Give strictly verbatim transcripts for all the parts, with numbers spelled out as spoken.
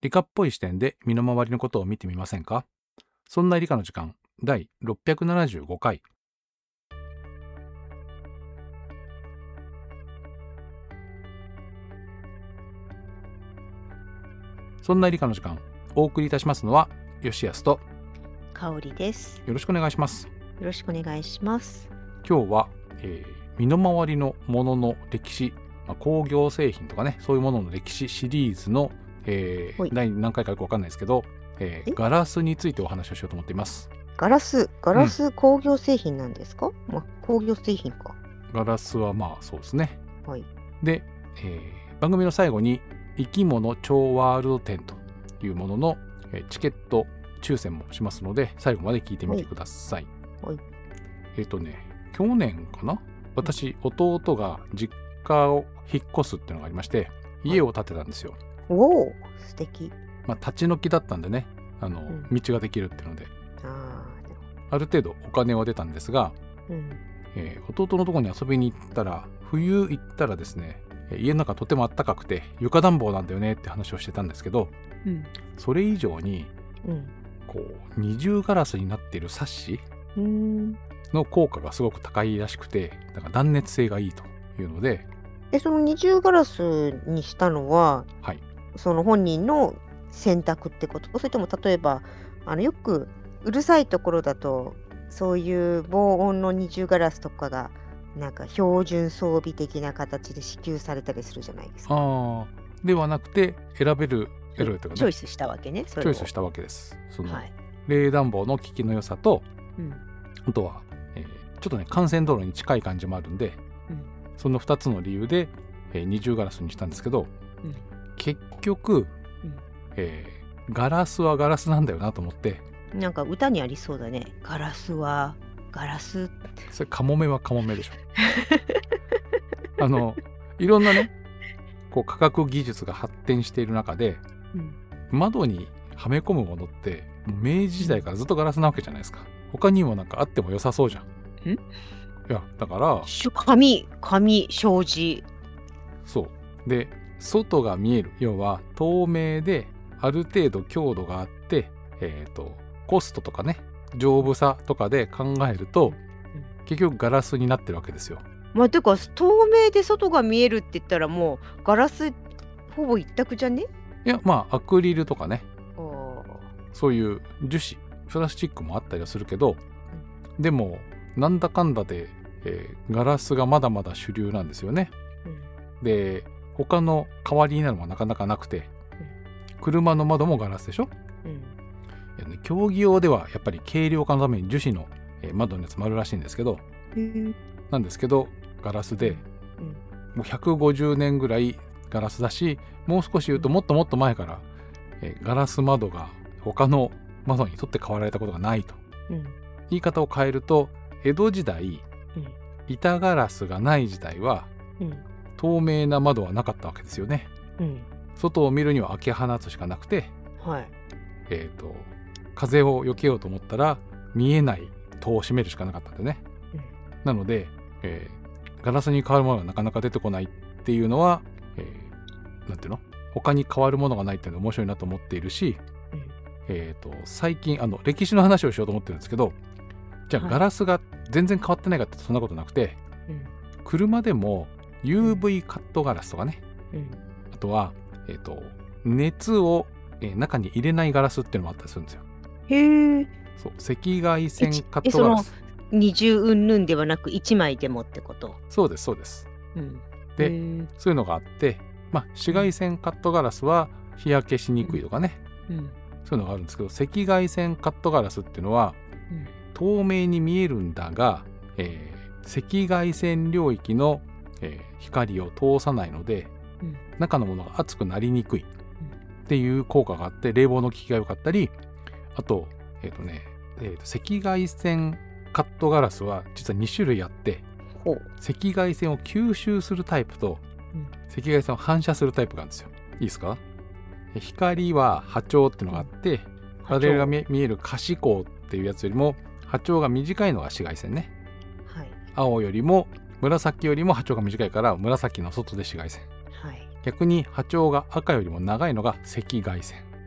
理科っぽい視点で身の回りのことを見てみませんか？そんな理科の時間だいろっぴゃくななじゅうごかい。そんな理科の時間、お送りいたしますのは吉安と香りです。 よろしくお願いします。 よろしくお願いします。 今日は、えー身の回りのものの歴史、まあ、工業製品とかね、そういうものの歴史シリーズの、えー、第何回かよくわかんないですけど、えー、ガラスについてお話をしようと思っています。 ガラス、ガラス工業製品なんですか？うん、まあ、工業製品か。 ガラスはまあそうですね。 はい。 で、えー、番組の最後に生き物超ワールド展というものの、えー、チケット抽選もしますので、最後まで聞いてみてください。 はい。 えっとね、去年かな、私、弟が実家を引っ越すっていうのがありまして、家を建てたんですよ。 おお、素敵。 まあ、立ち退きだったんでね、あの、うん、道ができるっていうので、あ, ある程度お金は出たんですが、うんえー、弟のところに遊びに行ったら、冬行ったらですね、家の中とても暖かくて床暖房なんだよねって話をしてたんですけど、うん、それ以上に、うん、こう二重ガラスになっているサッシの効果がすごく高いらしくて、だから断熱性がいいというので。 え、その二重ガラスにしたのは、はい、その本人の選択ってこと？それとも例えばあのよくうるさいところだとそういう防音の二重ガラスとかがなんか標準装備的な形で支給されたりするじゃないですか。 あではなくて選べる選べるというかね、 チョイスしたわけね。 それをチョイスしたわけです。その、はい、冷暖房の効きの良さと、うん、あとは、えー、ちょっとね幹線道路に近い感じもあるんで、うん、そのふたつの理由で、えー、二重ガラスにしたんですけど、うん、結局、うんえー、ガラスはガラスなんだよなと思って。 なんか歌にありそうだね。ガラスはガラス。 それカモメはカモメでしょ。あのいろんなねこう科学技術が発展している中で、うん、窓にはめ込むものって明治時代からずっとガラスなわけじゃないですか。他にもなんかあっても良さそうじゃん。んいやだから紙紙障子。 そうで外が見える、要は透明である程度強度があって、えーと、コストとかね丈夫さとかで考えると、うん、結局ガラスになってるわけですよ。 まあてか透明で外が見えるって言ったらもうガラスほぼ一択じゃね？ いやまあアクリルとかね、そういう樹脂プラスチックもあったりはするけど、うん、でもなんだかんだで、えー、ガラスがまだまだ主流なんですよね。うん、で他の代わりになるのがなかなかなくて、うん、車の窓もガラスでしょ。うん、いやね、競技用ではやっぱり軽量化のために樹脂の、えー、窓のやつもあるらしいんですけど、うん、なんですけどガラスで、うん、もうひゃくごじゅうねんぐらいガラスだし、もう少し言うともっともっと前から、えー、ガラス窓が他の窓に取って代わられたことがないと、うん、言い方を変えると江戸時代、うん、板ガラスがない時代は、うん、透明な窓はなかったわけですよね。うん、外を見るには開け放つしかなくて、はい、えーと、風を避けようと思ったら見えない戸を閉めるしかなかったんでね。うん、なので、えーガラスに変わるものがなかなか出てこないっていうのは、えー、なんていうの他に変わるものがないっていうのが面白いなと思っているし、うん、えーと最近あの歴史の話をしようと思ってるんですけど、じゃあガラスが全然変わってないかってそんなことなくて、はい、車でも ユーブイ カットガラスとかね、うん、あとは、えーと熱を、えー、中に入れないガラスっていうのもあったりするんですよ。 へえ。 そう赤外線カットガラス。 二重云々ではなく一枚でもってこと？ そうですそうです、うん、でそういうのがあって、まあ、紫外線カットガラスは日焼けしにくいとかね、うんうん、そういうのがあるんですけど、赤外線カットガラスっていうのは、うん、透明に見えるんだが、えー、赤外線領域の、えー、光を通さないので、うん、中のものが熱くなりにくいっていう効果があって、冷房の効きが良かったり、あとえっとね、えーと赤外線カットガラスは実はに種類あって、赤外線を吸収するタイプと、うん、赤外線を反射するタイプがあるんですよ。いいですか？光は波長っていうのがあって、我々が見える可視光っていうやつよりも波長が短いのが紫外線ね、はい、青よりも紫よりも波長が短いから紫の外で紫外線、はい、逆に波長が赤よりも長いのが赤外線、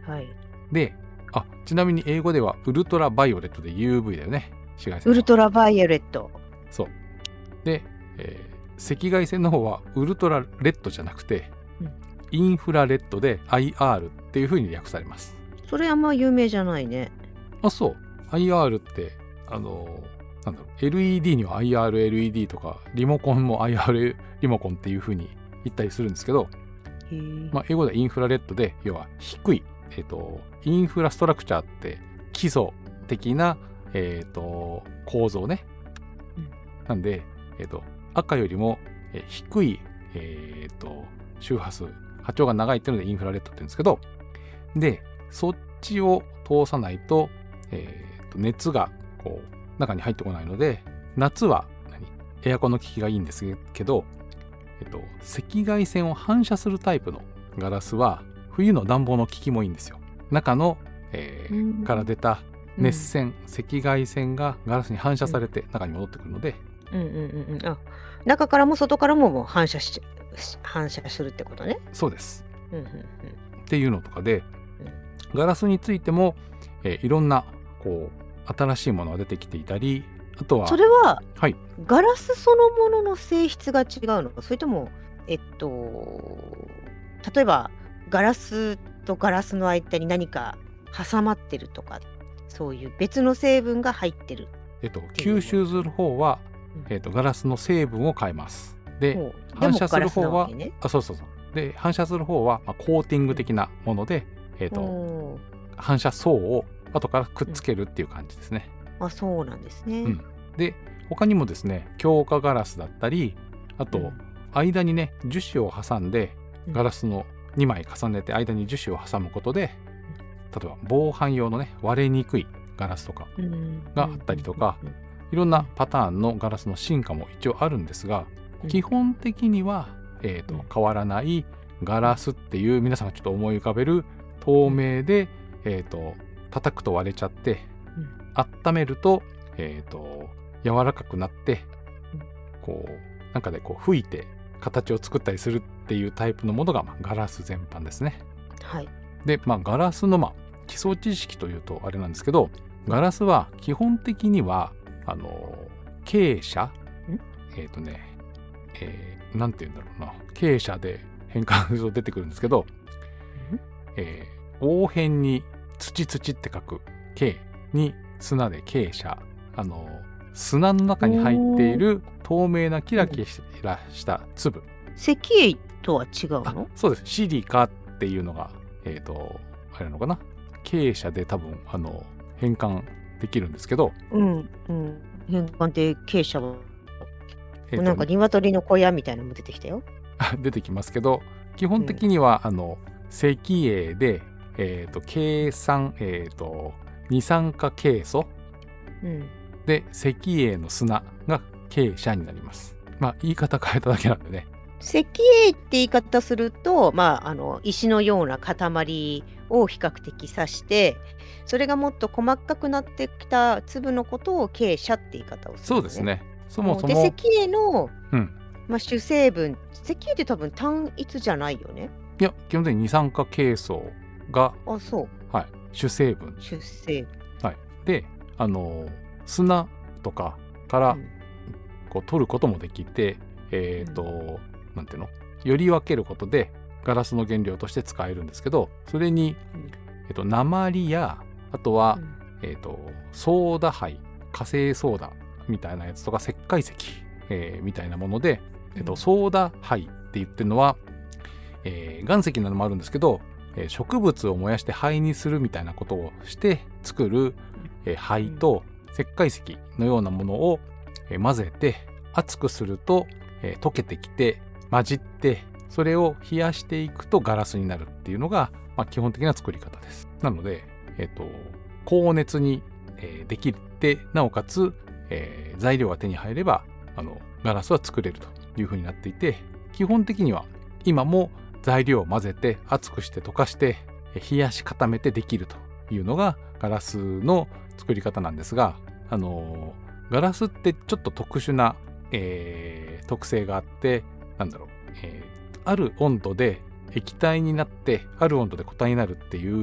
はい。 で、あ、ちなみに英語ではウルトラバイオレットで ユーブイ だよね。紫外線ウルトラバイオレット。 そう。で、えー、赤外線の方はウルトラレッドじゃなくて、うん、インフラレッドで アイアール っていう風に略されます。 それあんま有名じゃないね。 あ、そう。アイアール ってあのー、なんだろう エルイーディー には アイアールエルイーディー とかリモコンも アイアール リモコンっていう風に言ったりするんですけど、まあ、英語ではインフラレッドで要は低い、えーと、インフラストラクチャーって基礎的な、えーと、構造ね、うん、なんで、えーと、赤よりも低い、えーと、周波数波長が長いっていうのでインフラレッドって言うんですけど、でそっちを通さないと、えーと、熱がこう中に入ってこないので、夏は何エアコンの効きがいいんですけど、えっと、赤外線を反射するタイプのガラスは冬の暖房の効きもいいんですよ。中の、えー、から出た熱線、うん、赤外線がガラスに反射されて中に戻ってくるので、 うんうんうんうん、あ、中からも外からももう反射し反射するってことね。 そうです、 うんうんうん、 っていうのとかで、うん、ガラスについても、えー、いろんなこう新しいものが出てきていたり、あとはそれは、 はい、 ガラスそのものの性質が違うのか、それともえっと例えばガラスとガラスの間に何か挟まってるとか、そういう別の成分が入ってる。 えっと吸収する方は、うん、えっとガラスの成分を変えます。で反射する方は、ね、あそうそうそうで反射する方は、まあ、コーティング的なもので、えっと反射層を後からくっつけるっていう感じですね。 うん、あ、そうなんですね。 うん、で他にもですね、強化ガラスだったり、あと、うん、間にね樹脂を挟んでガラスのにまい重ねて間に樹脂を挟むことで、例えば防犯用のね割れにくいガラスとかがあったりとか、いろんなパターンのガラスの進化も一応あるんですが、基本的には、えーと、変わらないガラスっていう、皆さんがちょっと思い浮かべる透明で、えーと、叩くと割れちゃって、温めると、えーと柔らかくなって、こうなんかでこう吹いて形を作ったりするっていうタイプのものが、まあ、ガラス全般ですね。 はい。 で、まあ、ガラスの、まあ、基礎知識というとあれなんですけど、ガラスは基本的にはあの珪砂、えっとね、えー、なんて言うんだろうな、珪砂で変換すると出てくるんですけど、えー、応変に土土って書く珪に砂で珪砂、あの砂の中に入っている透明なキラキラした粒。 石英とは違うの？ そうです。シリカっていうのが、えっと、あれなのかな。珪砂で多分、あの、変換できるんですけど。 うんうん。変換って珪砂は、えー、なんか鶏の小屋みたいなのも出てきたよ。 出てきますけど、基本的には、うん、あの、石英で、えっと、計算、えっと、二酸化ケイ素。うん。で石英の砂が珪砂になります。まあ言い方変えただけなんでね。 石英って言い方すると、まあ、あの石のような塊を比較的指して、それがもっと細かくなってきた粒のことを珪砂って言い方をする、ね、 そうですね。そもそもで石英の、うんまあ、主成分、石英って多分単一じゃないよね。 いや基本的に二酸化ケイ素があそう、 はい、主成分。 主成分。 はい、であの砂とかからこう取ることもできて、うん、えっと、うん、なんていうの、より分けることでガラスの原料として使えるんですけど、それに、うんえっと、鉛やあとは、うんえっと、ソーダ灰、火星ソーダみたいなやつとか石灰石、えー、みたいなもので、えっと、ソーダ灰って言ってるのは、えー、岩石なのもあるんですけど、えー、植物を燃やして灰にするみたいなことをして作る、えー、灰と、うん石灰石のようなものを混ぜて熱くすると溶けてきて混じって、それを冷やしていくとガラスになるっていうのが、まあ、基本的な作り方です。なので、えっと、高熱にできてなおかつ、えー、材料が手に入ればあのガラスは作れるというふうになっていて、基本的には今も材料を混ぜて熱くして溶かして冷やし固めてできるというのがガラスの作り方なんですが、あのガラスってちょっと特殊な、えー、特性があって、なんだろう、えー、ある温度で液体になってある温度で固体になるっていう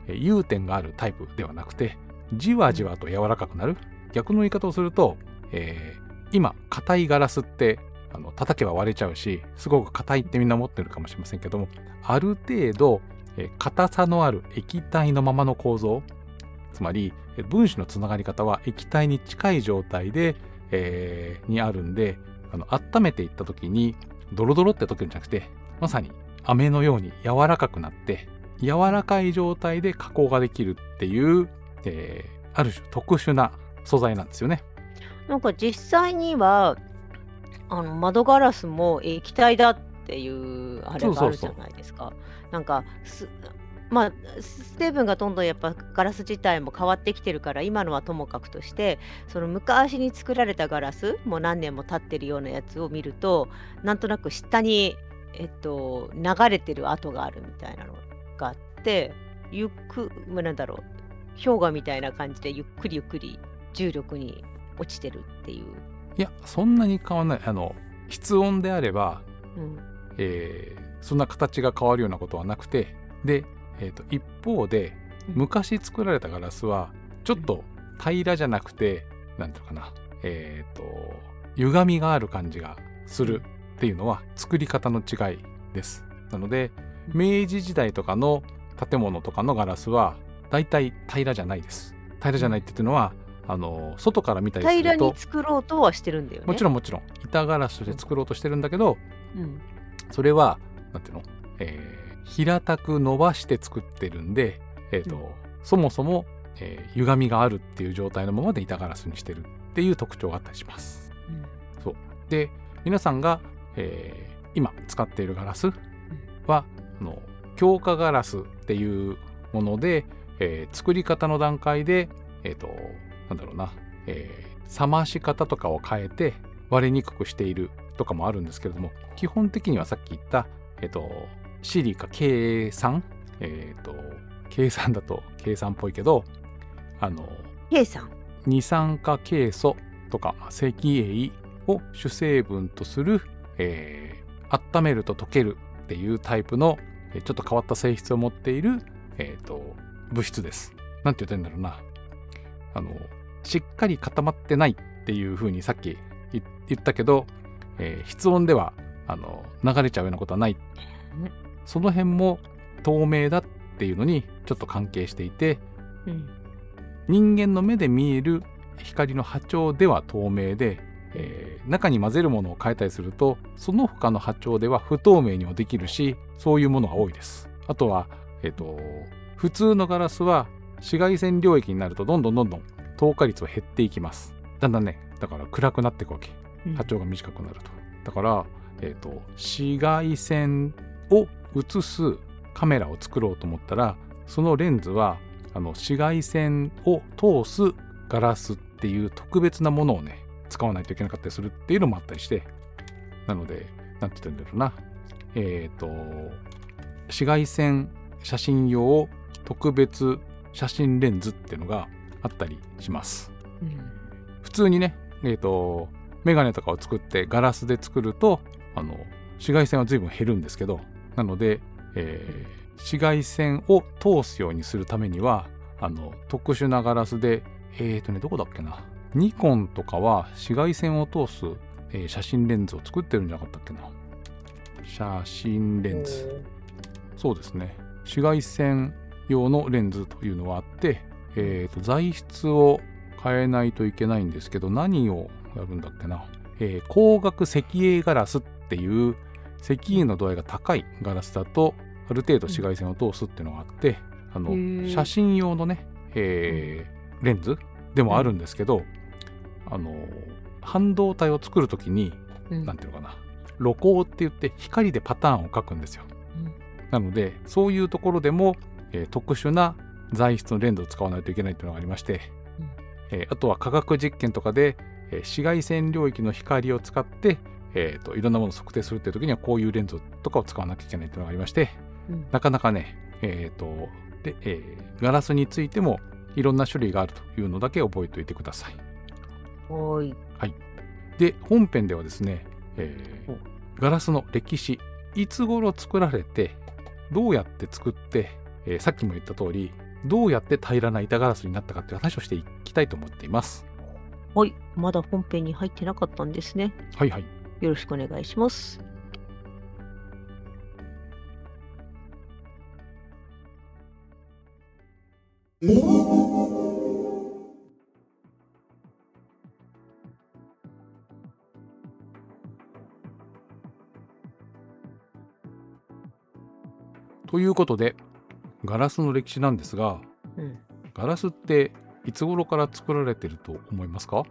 融点があるタイプではなくて、じわじわと柔らかくなる。逆の言い方をすると、えー、今硬いガラスってあの叩けば割れちゃうし、すごく硬いってみんな思ってるかもしれませんけども、ある程度、えー、硬さのある液体のままの構造、つまり分子のつながり方は液体に近い状態で、えー、にあるんで、あの温めていった時にドロドロって溶けるんじゃなくて、まさに飴のように柔らかくなって柔らかい状態で加工ができるっていう、えー、ある種特殊な素材なんですよね。 なんか実際にはあの窓ガラスも液体だっていうあれがあるじゃないですか。そうそうそう。なんかすまあ成分がどんどんやっぱガラス自体も変わってきてるから、今のはともかくとして、その昔に作られたガラスもう何年も経ってるようなやつを見ると、なんとなく下にえっと流れてる跡があるみたいなのがあって、ゆっくまあなんだろう氷河みたいな感じでゆっくりゆっくり重力に落ちてるっていう。 いや、そんなに変わらない。あの室温であれば、 うんえーそんな形が変わるようなことはなくて、で、えーと一方で昔作られたガラスはちょっと平らじゃなくて、なんていうのかな、えーと歪みがある感じがするっていうのは作り方の違いです。なので明治時代とかの建物とかのガラスはだいたい平らじゃないです。平らじゃないって言ってるのは、あの外から見たりすると平らに作ろうとはしてるんだよね。 もちろんもちろん板ガラスで作ろうとしてるんだけど、 うん、 それはなんていうの、えー平たく伸ばして作ってるんで、えーとうん、そもそも、えー、歪みがあるっていう状態のままで板ガラスにしてるっていう特徴があったりします。うん、そうで皆さんが、えー、今使っているガラスは、うん、あの強化ガラスっていうもので、えー、作り方の段階で、えーと、なんだろうな、えー、冷まし方とかを変えて割れにくくしているとかもあるんですけれども、基本的にはさっき言った、えーとシリカ計算、えっと計算だと計算っぽいけど、あの計算二酸化ケイ素とか石英を主成分とする、えー、温めると溶けるっていうタイプのちょっと変わった性質を持っている、えー、と物質です。なんて言ったんだろうな、あのしっかり固まってないっていう風にさっき言ったけど、えー、室温ではあの流れちゃうようなことはない。その辺も透明だっていうのにちょっと関係していて、うん、人間の目で見える光の波長では透明で、えー、中に混ぜるものを変えたりするとその他の波長では不透明にもできるし、そういうものが多いです。あとは、えーと、普通のガラスは紫外線領域になるとどんどんどんどん透過率は減っていきます。だんだんね、だから暗くなっていくわけ。波長が短くなると、うん、だから、えーと、紫外線を映すカメラを作ろうと思ったら、そのレンズはあの紫外線を通すガラスっていう特別なものをね使わないといけなかったりするっていうのもあったりして、なのでなんて言うんだろうな、えっと紫外線写真用特別写真レンズっていうのがあったりします。うん、普通にね、えっとメガネとかを作ってガラスで作るとあの紫外線は随分減るんですけど、なので、えー、紫外線を通すようにするためにはあの特殊なガラスで、えーとねどこだっけな、ニコンとかは紫外線を通す、えー、写真レンズを作ってるんじゃなかったっけな。写真レンズ、そうですね、紫外線用のレンズというのはあって、えーと材質を変えないといけないんですけど、何をやるんだっけな、えー、光学石英ガラスっていう石英の度合いが高いガラスだとある程度紫外線を通すっていうのがあって、あの写真用のね、えー、レンズでもあるんですけど、あの半導体を作るときに、うん、なんていうのかな、露光って言って光でパターンを描くんですよ。うん、なのでそういうところでも、えー、特殊な材質のレンズを使わないといけないっていうのがありまして、うん、えー、あとは化学実験とかで、えー、紫外線領域の光を使ってえーと、いろんなものを測定するっていう時にはこういうレンズとかを使わなきゃいけないっていうのがありまして、うん、なかなかね、えーとでえー、ガラスについてもいろんな種類があるというのだけ覚えておいてください。 はい。 はい。で、本編ではですね、えー、ガラスの歴史、いつ頃作られて、どうやって作って、えー、さっきも言った通り、 どうやって平らな板ガラスになったかという話をしていきたいと思っています。 はい、まだ本編に入ってなかったんですね。 はいはい。 よろしくお願いします。 ということでガラスの歴史なんですが、うん、ガラスっていつ頃から作られてると思いますか？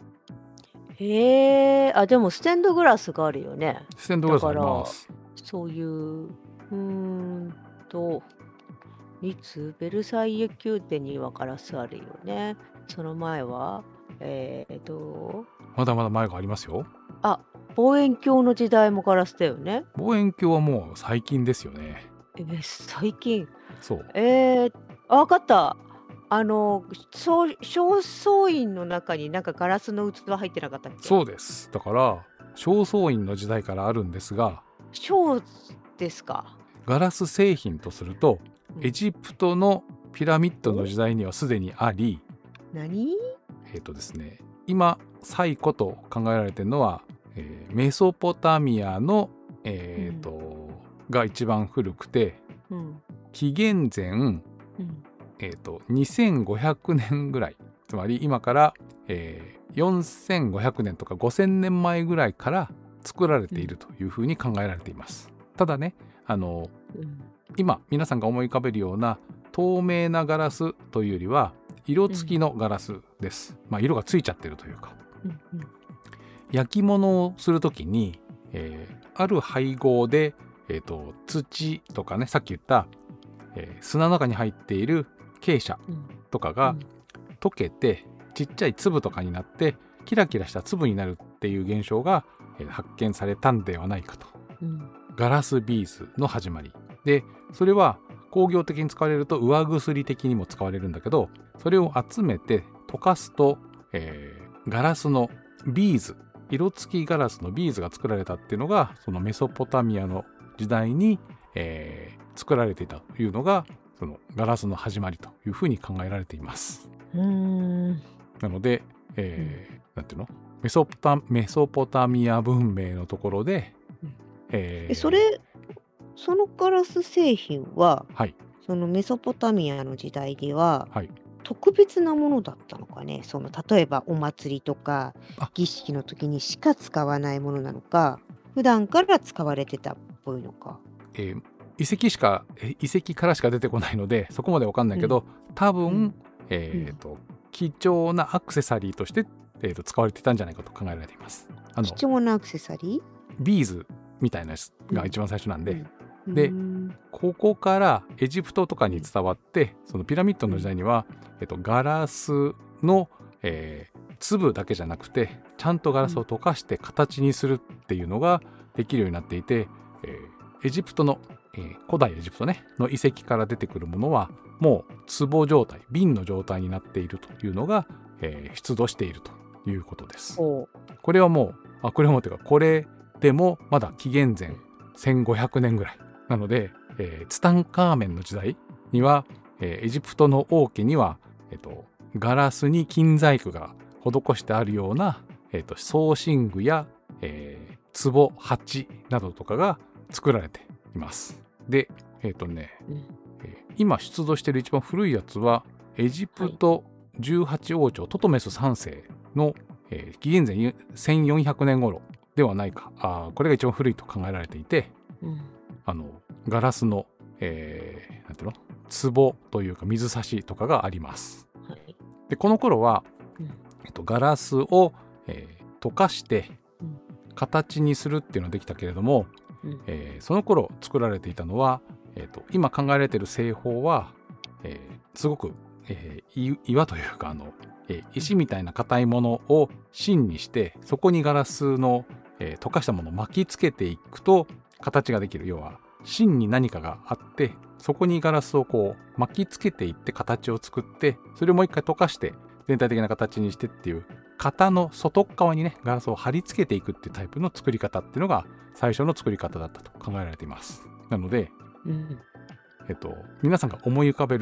へえ、あ、でもステンドグラスがあるよね。 ステンドグラスあります。 そういう、うーんと、いつベルサイユ宮殿にはガラスあるよね。その前は、えー、と、 まだまだ前がありますよ。 あ、望遠鏡の時代もガラスだよね。 望遠鏡はもう最近ですよね。 え、最近。 そう。 えー、あ、分かった。あの正倉院の中になんかガラスの器入ってなかったっけ？ そうです。だから正倉院の時代からあるんですが、 小ですか。 ガラス製品とすると、うん、エジプトのピラミッドの時代にはすでにあり、 何？ えっとですね、今最古と考えられているのは、えー、メソポタミアの、えーとうん、が一番古くて、うん、紀元前、うんえー、とにせんごひゃくねんぐらい、つまり今から、えー、よんせんごひゃくねんとかごせんねんまえぐらいから作られているというふうに考えられています。ただね、あの、うん、今皆さんが思い浮かべるような透明なガラスというよりは色付きのガラスです。うん、まあ、色がついちゃってるというか、うんうん、焼き物をするときに、えー、ある配合で、えー、と土とかね、さっき言った、えー、砂の中に入っている珪砂とかが溶けてちっちゃい粒とかになってキラキラした粒になるっていう現象が発見されたんではないかと、うん、ガラスビーズの始まりで、それは工業的に使われると上薬的にも使われるんだけど、それを集めて溶かすと、えー、ガラスのビーズ、色付きガラスのビーズが作られたっていうのが、そのメソポタミアの時代に、えー、作られていたというのがそのガラスの始まりというふうに考えられています。 うーんなので、えーうん、なんていうのメソポタ、メソポタミア文明のところで、 うんえー、それそのガラス製品は、はい、そのメソポタミアの時代では、はい、特別なものだったのかね。その例えばお祭りとか儀式の時にしか使わないものなのか、普段から使われてたっぽいのか。 えー遺跡しか遺跡からしか出てこないのでそこまで分かんないけど、うん、多分、うんえーとうん、貴重なアクセサリーとして、えーと、使われていたんじゃないかと考えられています。 あの貴重なアクセサリービーズみたいなやつが一番最初なんで、うん、で、うん、ここからエジプトとかに伝わってそのピラミッドの時代には、えーと、ガラスの、えー、粒だけじゃなくてちゃんとガラスを溶かして形にするっていうのができるようになっていて、えー、エジプトのえー、古代エジプトねの遺跡から出てくるものはもう壺状態、瓶の状態になっているというのが、えー、出土しているということです。これはもうあこれもというかこれでもまだ紀元前せんごひゃくねんぐらいなので、えー、ツタンカーメンの時代には、えー、エジプトの王家には、えーと、ガラスに金細工が施してあるような、えーと、装身具や、えー、壺、鉢などとかが作られています。で、えっ、ー、とね、うんえー、今出土している一番古いやつはエジプトじゅうはち王朝、はい、トトメスさん世の、えー、紀元前せんよんひゃくねん頃ではないか。あこれが一番古いと考えられていて、うん、あのガラスの、えー、なんていうの壺というか水差しとかがあります。はい、でこの頃は、うんえっと、ガラスを、えー、溶かして形にするっていうのができたけれども、うんえー、その頃作られていたのは、えーと、今考えられている製法は、えー、すごく、えー、岩というかあの、えー、石みたいな硬いものを芯にしてそこにガラスの、えー、溶かしたものを巻きつけていくと形ができる。要は芯に何かがあってそこにガラスをこう巻きつけていって形を作ってそれをもう一回溶かして全体的な形にしてっていう型の外側にねガラスを貼り付けていくっていうタイプの作り方っていうのが最初の作り方だったと考えられています。なので、うん、えっと皆さんが思い浮かべる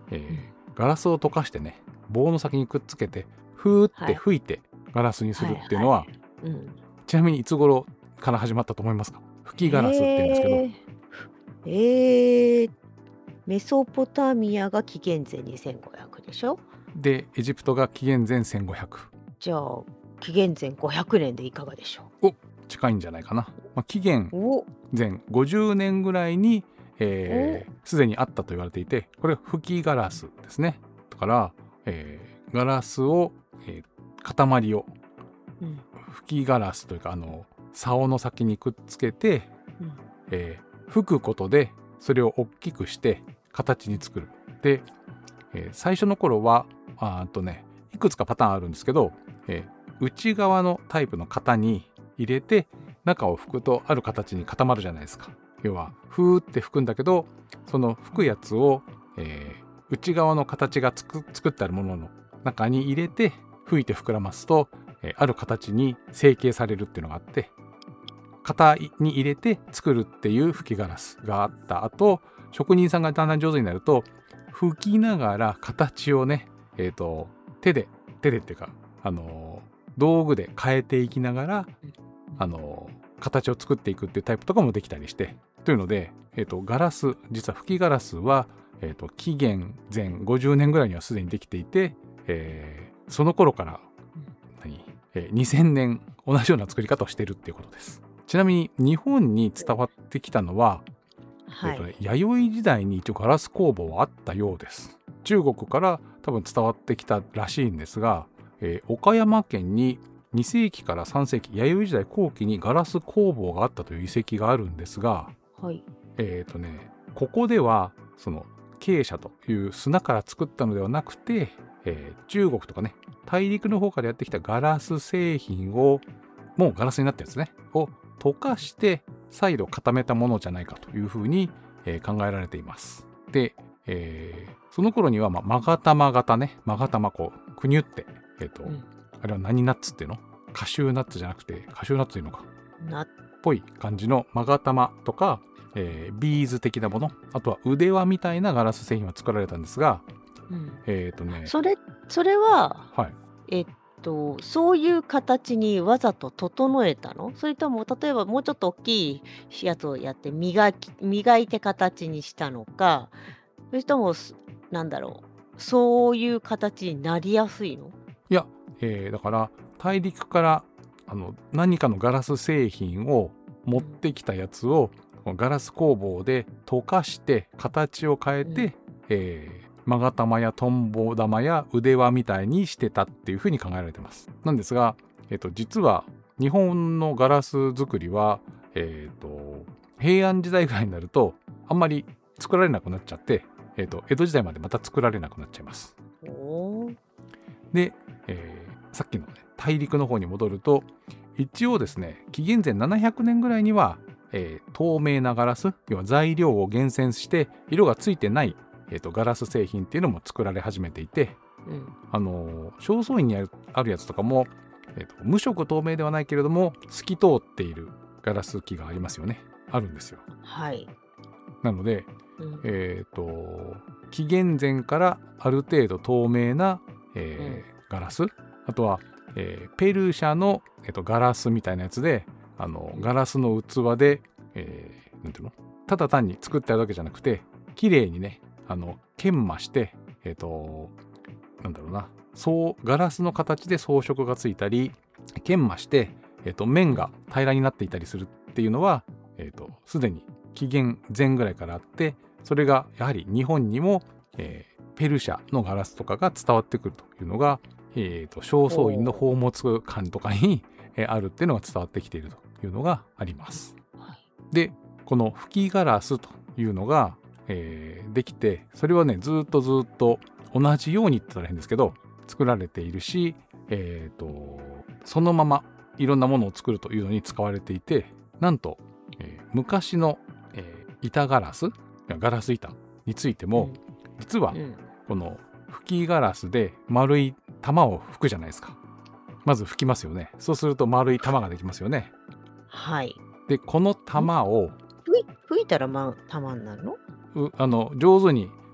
えー、ガラスを溶かしてね棒の先にくっつけてふーって吹いてガラスにするっていうのは、はいはいはい、うん、ちなみにいつ頃から始まったと思いますか？吹きガラスって言うんですけど、えーえー、メソポタミアが紀元前にせんごひゃくでしょ。 でエジプトが紀元前せんごひゃく。 じゃあ紀元前ごひゃくねんでいかがでしょう。 お、近いんじゃないかな。まあ、紀元前ごじゅうねんぐらいにすで、えー、にあったと言われていて、これ吹きガラスですね。だから、えー、ガラスを、えー、塊を、うん、吹きガラスというかあの竿の先にくっつけて、うんえー、吹くことでそれを大きくして形に作る。で、えー、最初の頃はあとねいくつかパターンあるんですけど、えー、内側のタイプの型に入れて中を吹くとある形に固まるじゃないですか。要はふーって吹くんだけどその吹くやつを、えー、内側の形がつく作ってあるものの中に入れて吹いて膨らますと、えー、ある形に成形されるっていうのがあって、型に入れて作るっていう吹きガラスがあった後、職人さんがだんだん上手になると吹きながら形をね、えーと、手で手でっていうか、あのー、道具で変えていきながら、あのー、形を作っていくっていうタイプとかもできたりして、というので、えーと、ガラス実は吹きガラスは、えーと、紀元前ごじゅうねんぐらいにはすでにできていて、えー、その頃から何、えー、にせんねん同じような作り方をしているっていうことです。ちなみに日本に伝わってきたのは、はい、えーとね、弥生時代に一応ガラス工房はあったようです。中国から多分伝わってきたらしいんですが、えー、岡山県にに世紀からさん世紀弥生時代後期にガラス工房があったという遺跡があるんですが、はい、えっとねここではその珪砂という砂から作ったのではなくて、えー、中国とかね大陸の方からやってきたガラス製品をもうガラスになったやつねを溶かして再度固めたものじゃないかというふうに、えー、考えられています。で、えー、その頃には、まあ、マガタマ型ねマガタマこうくにゅってえっと、うん、あれは何ナッツっていうの？カシューナッツじゃなくてカシューナッツっていうのかなっぽい感じのマガタマとか、えー、ビーズ的なもの、あとは腕輪みたいなガラス製品は作られたんですが、うん、えっ、ー、とねそれそれは、はい、えっとそういう形にわざと整えたの？それとも例えばもうちょっと大きいやつをやって磨き磨いて形にしたのか、それともなんだろうそういう形になりやすいの？ いや、えー、だから大陸からあの何かのガラス製品を持ってきたやつを、うん、ガラス工房で溶かして形を変えて、うんえー、マガタマやトンボ玉や腕輪みたいにしてたっていうふうに考えられてます。なんですが、えーと、実は日本のガラス作りは、えーと、平安時代ぐらいになるとあんまり作られなくなっちゃって、えーと、江戸時代までまた作られなくなっちゃいます。おでえー、さっきの、ね、大陸の方に戻ると一応ですね紀元前ななひゃくねんぐらいには、えー、透明なガラス要は材料を厳選して色がついてない、えー、とガラス製品っていうのも作られ始めていて、うん、あのー、正倉院にある、あるやつとかも、えーと、無色透明ではないけれども透き通っているガラス機がありますよね。あるんですよ。はい。なので、うん、えーと紀元前からある程度透明な、えーうんガラスあとは、えー、ペルシャの、えー、とガラスみたいなやつであのガラスの器で、えー、なんていうのただ単に作ってあるわけじゃなくて綺麗にねあの研磨してえっ、ー、となんだろうなそうガラスの形で装飾がついたり研磨して、えー、と面が平らになっていたりするっていうのはえー、とすでに紀元前ぐらいからあってそれがやはり日本にも、えー、ペルシャのガラスとかが伝わってくるというのがえー、と正倉院の宝物館とかに、えー、あるっていうのが伝わってきているというのがあります。でこの吹きガラスというのが、えー、できてそれはねずっとずっと同じように言ったら変ですけど作られているし、えー、とそのままいろんなものを作るというのに使われていてなんと、えー、昔の、えー、板ガラスガラス板についても、うん、実はこの吹きガラスで丸い玉を吹くじゃないですか。まず吹きますよね。そうすると丸い玉ができますよね。はい。でこの玉を吹いたら、ま、玉になるの？ あの上手に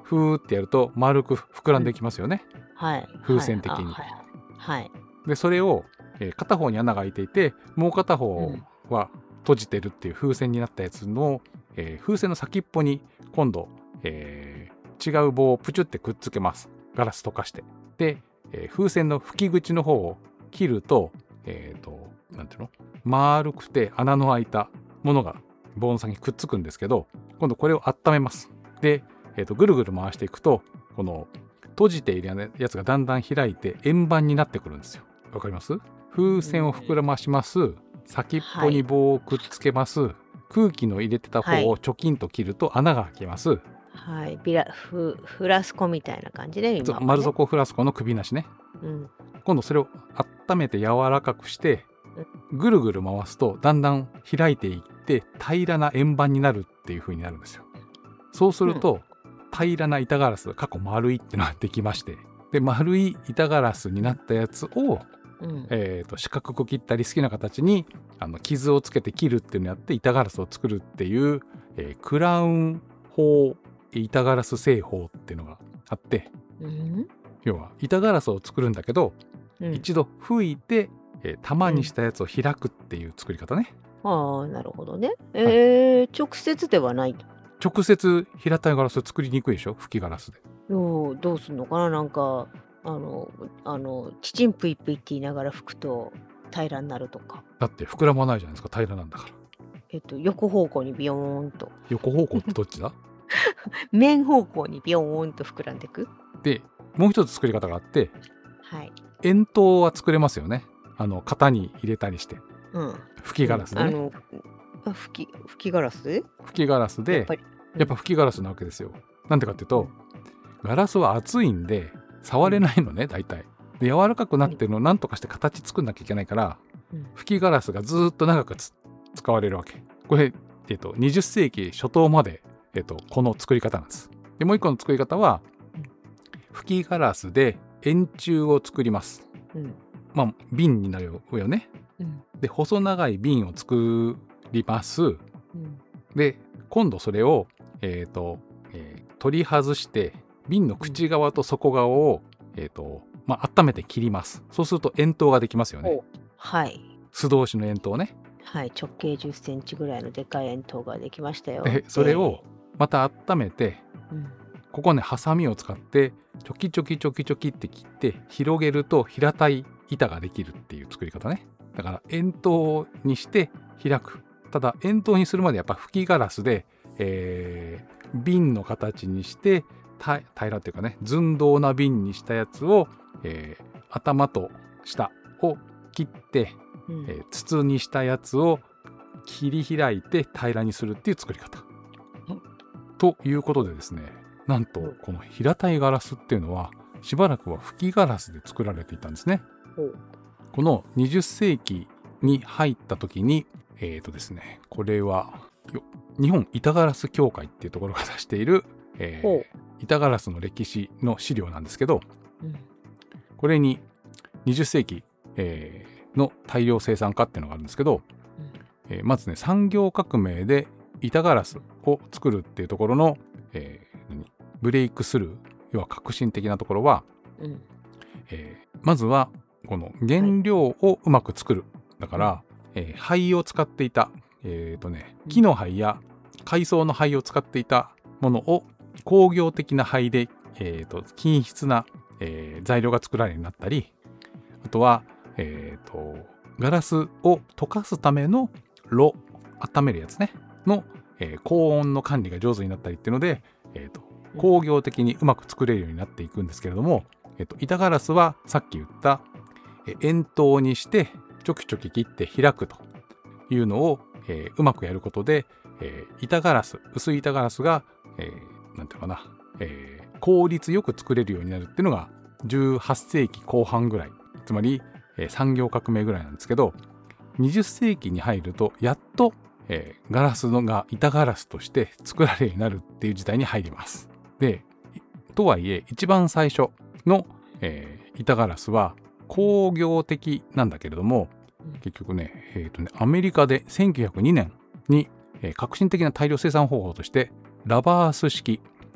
ふーってやると丸く膨らんできますよね、 うん、はい、 風船的に、 はい、はい、 でそれを、えー、片方に穴が開いていてもう片方は閉じてるっていう風船になったやつの、えー、風船の先っぽに今度、えー、違う棒をプチュってくっつけます。ガラス溶かして。で、えー、風船の吹き口の方を切ると、えっと、なんていうの？丸くて穴の開いたものが棒の先にくっつくんですけど、今度これを温めます。で、えーと、ぐるぐる回していくと、この閉じているやつがだんだん開いて円盤になってくるんですよ。わかります？風船を膨らまします。先っぽに棒をくっつけます。はい、空気の入れてた方をチョキンと切ると穴が開きます。 はい、ビラフフラスコみたいな感じで今は、ね、 丸底フラスコの首なしね、うん、今度それを温めて柔らかくしてぐるぐる回すとだんだん開いていって平らな円盤になるっていう風になるんですよ。そうすると、うん、平らな板ガラス過去丸いってのができまして、で丸い板ガラスになったやつを、うんえー、と四角く切ったり好きな形にあの傷をつけて切るっていうのをやって板ガラスを作るっていう、えー、クラウン法板ガラス製法っていうのがあって、うん、要は板ガラスを作るんだけど、うん、一度吹いて、えー、玉にしたやつを開くっていう作り方ね、 うん、ああなるほどね、えーはい、直接ではない直接平たいガラス作りにくいでしょ吹きガラスで。 どうすんのかな、なんかあのあのチチンプイプイって言いながら吹くと平らになるとか。 だって膨らまないじゃないですか、平らなんだから。 えっと横方向にビヨーンと。 横方向ってどっちだ？ 面方向にビヨーンと膨らんでいく。 でもう一つ作り方があって、 はい、 円筒は作れますよね。あの型に入れたりして、うん、吹きガラスでね、うん、あのあ吹き吹きガラス吹きガラスでやっぱり、うん、やっぱ吹きガラスなわけですよ。なんでかっていうと、ガラスは熱いんで触れないのね、大体で柔らかくなってるのを何とかして形作んなきゃいけないから、うん、吹きガラスがずっと長く使われるわけ。これ、えーと、にじゅっ世紀初頭まで、えーと、この作り方なんです。でもう一個の作り方は吹きガラスで円柱を作ります、うん、まあ瓶になるよね、うん、で細長い瓶を作ります、うん、で今度それを、えーとえー、取り外して瓶の口側と底側を、えーとまあ、温めて切ります。そうすると円筒ができますよね。 はい。 素通しの円筒ね。 はい、直径じゅっセンチぐらいのでかい円筒ができましたよ。 でそれをまた温めて、うん、ここねハサミを使ってチョキチョキチョキチョキって切って広げると平たい板ができるっていう作り方ね。だから円筒にして開く。ただ円筒にするまでやっぱ吹きガラスで、えー、瓶の形にして平らっていうかね寸胴な瓶にしたやつを、えー、頭と下を切って、うんえー、筒にしたやつを切り開いて平らにするっていう作り方、うん、ということでですね、なんとこの平たいガラスっていうのはしばらくは吹きガラスで作られていたんですね、うん、このにじゅっ世紀に入った時にえーとですねこれは日本板ガラス協会っていうところが出している、えー、板ガラスの歴史の資料なんですけど、うん、これににじゅっ世紀、えー、の大量生産化っていうのがあるんですけど、うんえー、まずね産業革命で板ガラスを作るっていうところの、えー、ブレイクスルー要は革新的なところは、うんえー、まずはこの原料をうまく作る、はい、だから、えー、灰を使っていた、えーとね、木の灰や海藻の灰を使っていたものを工業的な灰で、えーと均質な、えー、材料が作られるようになったり、あとは、えーとガラスを溶かすための炉温めるやつねの、えー、高温の管理が上手になったりっていうので、えーと工業的にうまく作れるようになっていくんですけれども、えーと板ガラスはさっき言った円筒にしてちょきちょき切って開くというのを、えー、うまくやることで、えー、板ガラス薄い板ガラスが、えー、なんていうかな、えー、効率よく作れるようになるっていうのがじゅうはっ世紀後半ぐらい、つまり、えー、産業革命ぐらいなんですけど、にじゅっ世紀に入るとやっと、えー、ガラスのが板ガラスとして作られるようになるっていう時代に入ります。でとはいえ一番最初の、えー、板ガラスは工業的なんだけれども、結局ね、えーとね、アメリカでせんきゅうひゃくにねんに、えー、革新的な大量生産方法としてラバース式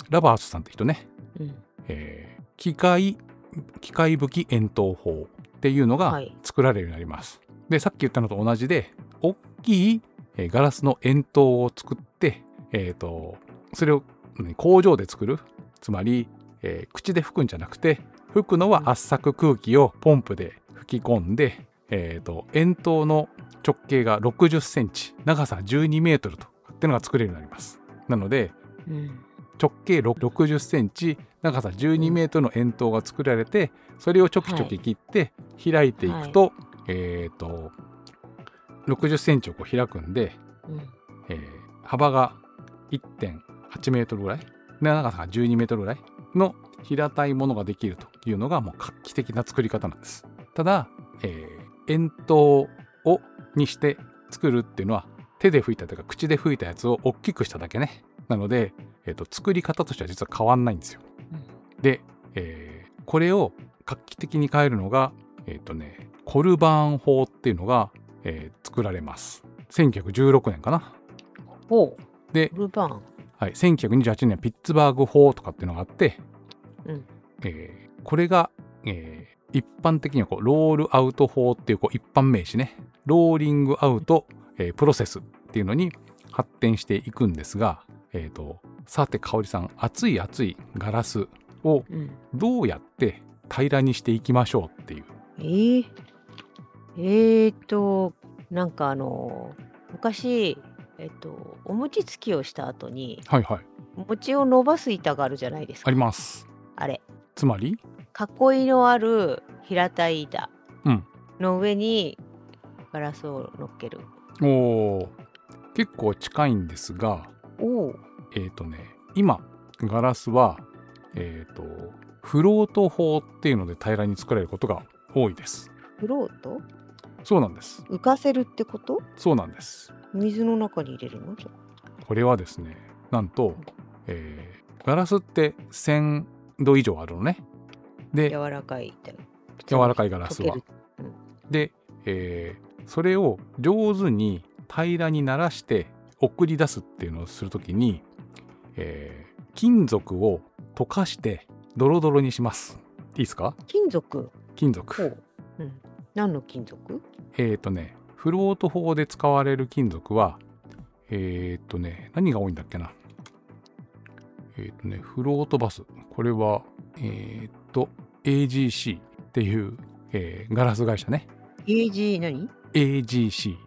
ラバースさんって人ね、 うんえー機械機械武器円筒砲っていうのがはい作られるようになります。でさっき言ったのと同じで、大きいえーガラスの円筒を作って、えーとそれをうん工場で作る、つまり、えー口で吹くんじゃなくて、吹くのは圧搾空気をポンプで吹き込んで、えーと円筒の直径がろくじゅっセンチ、長さじゅうにメートルとっていうのが作れるようになります。なのでうん直径ろくじゅっセンチ、長さじゅうにメートルの円筒が作られて、それをちょきちょき切って開いていくと、えっとろくじゅっセンチをこう開くんで、 うんえー幅が いってんはちメートルぐらい、長さがじゅうにメートルぐらいの平たいものができるというのがもう画期的な作り方なんです。ただ、えー円筒をにして作るっていうのは、手で吹いたというか口で吹いたやつを大きくしただけね。なので、えーと作り方としては実は変わんないんですよ。で、えーこれを画期的に変えるのが、えっ、とね、コルバーン法っていうのが、えー作られます。せんきゅうひゃくじゅうろくねんかな。 ほうで、 コルバーンはい、せんきゅうひゃくにじゅうはちねんはピッツバーグ法とかっていうのがあって、 うんえーこれが、えー一般的にはこうロールアウト法っていう、こう一般名詞ね、ローリングアウト、えープロセスっていうのに発展していくんですが、えーとさて香織さん、熱い熱いガラスをうんどうやって平らにしていきましょうっていう。 えー、えーとなんかあの昔えっとお餅つきをした後にはいはい、 餅を伸ばす板があるじゃないですありか。 ます。 あれつまり、 囲いのある平たい板うん、 の上にガラスを乗っける。 おー、結構近いんですが、 おおえっ、とね、今ガラスは、えっ、とフロート法っていうので平らに作られることが多いです。 フロートそうなんです。 浮かせるってこと？ そうなんです。 水の中に入れるの？ これはですね、なんと、えーガラスってせんど以上あるのね。で、 柔らかい柔らかいガラスは。 うん、 で、えーそれを上手に平らにならして送り出すっていうのをするときに、えー金属を溶かしてドロドロにします。いいですか？ 金属金属。 ほう、うん、何の金属？ えっ、とね、フロート法で使われる金属は、えっ、とね、何が多いんだっけな。えっ、とね、フロートバス。これは、えっ、と、エージーシー っていう、えーガラス会社ね。 エージー 何？ エージーシー。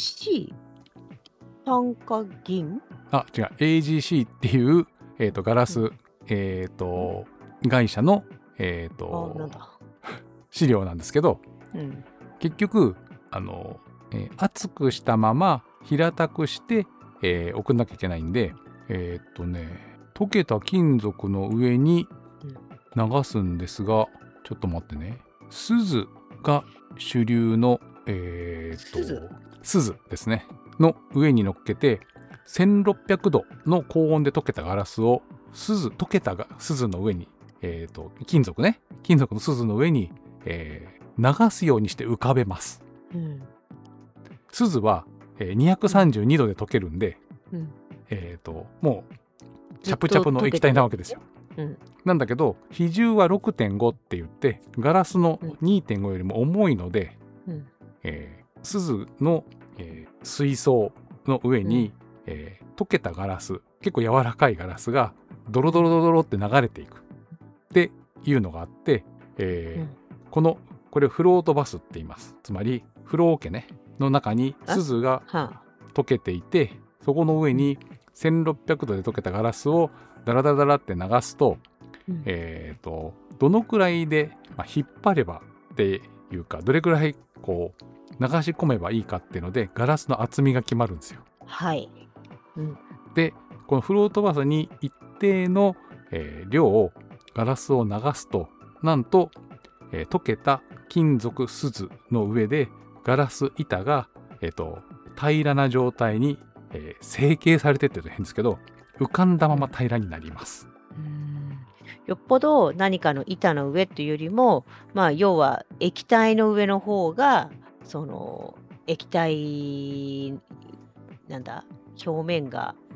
C 炭化銀？ あ、違う。エージーシー っていう、えっ、と、ガラス、 うんえっ、と、会社の、えっ、とあ、なんだ。 資料なんですけど、 うん。 結局、あの、えー熱くしたまま平たくして、えー送んなきゃいけないんで、えっ、とね、溶けた金属の上に流すんですが、ちょっと待ってね。錫が主流の、えっ、と、 錫錫ですね。の上に乗っけて、せんろっぴゃくどの高温で溶けたガラスを、錫、溶けたが錫の上に、えっ、と、金属ね。金属の錫の上に、えー流すようにして浮かべます。 うん錫は、えーにひゃくさんじゅうにどで溶けるんで、 うんえっ、と、もう、チャプチャプの液体なわけですよ。 うんなんだけど、比重は ろくてんご って言って、ガラスの にてんご よりも重いので、 うんえー、錫の、えー水槽の上に、えー溶けたガラス、結構柔らかいガラスがドロドロドロドロって流れていくっていうのがあって、えーうんこのこれをフロートバスって言います。つまりフロー桶ねの中に錫がは溶けていて、そこの上にせんろっぴゃくどで溶けたガラスをダラダラダラって流すと、 うんえー、とどのくらいで、まあ、引っ張ればっていうか、どれくらいこう流し込めばいいかっていうのでガラスの厚みが決まるんですよ。 はいうんでこのフロートバスに一定の、えー量ガラスを流すと、なんと、えー溶けた金属錫の上でガラス板が、えー、と平らな状態に、えー成形されてって言うと変ですけど、浮かんだまま平らになります。 うんよっぽど何かの板の上っていうよりも、まあ要は液体の上の方がその液体なんだ表面が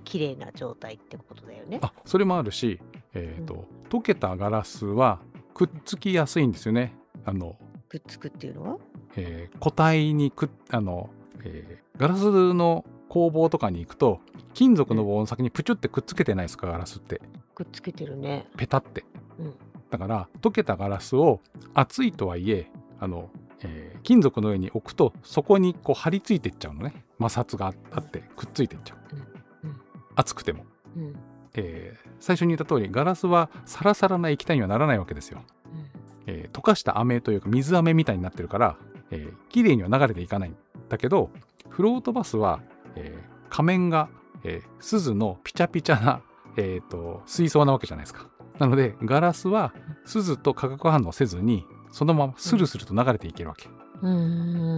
綺麗な状態ってことだよね。 あ、それもあるし、えーとうん、溶けたガラスはくっつきやすいんですよね。あのくっつくっていうのは、 えー、固体にくあの、えー、ガラスの工房とかに行くと金属の棒の先にプチュってくっつけてないですか、ガラスって。 くっつけてるね。 ペタって、 うん、 だから溶けたガラスを熱いとはいえあの、えー、金属の上に置くとそこにこう張り付いていっちゃうのね。摩擦があってくっついていっちゃう、うんうん、熱くても、うんえー、最初に言った通りガラスはサラサラな液体にはならないわけですよ、うんえー、溶かした飴というか水飴みたいになってるから、えー、綺麗には流れていかないんだけど、フロートバスは、えー、仮面が、えー、鈴のピチャピチャな、えー、と水槽なわけじゃないですか。なのでガラスは鈴と化学反応せずにそのままスルスルと流れていけるわけ、うん、